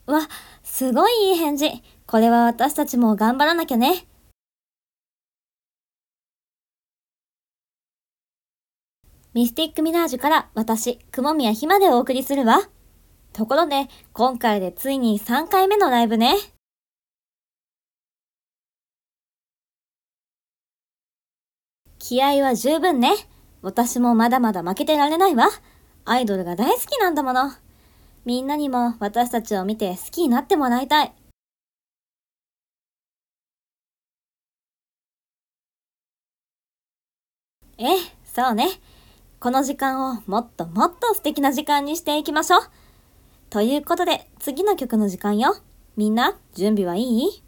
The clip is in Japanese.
わ、すごいいい返事。これは私たちも頑張らなきゃね。ミスティックミラージュから私、雲宮ひまでお送りするわ。ところで、今回でついに3回目のライブね。気合は十分ね。私もまだまだ負けてられないわ。アイドルが大好きなんだもの。みんなにも私たちを見て好きになってもらいたい。ええ、そうね。この時間をもっともっと素敵な時間にしていきましょう。ということで、次の曲の時間よ。みんな、準備はいい？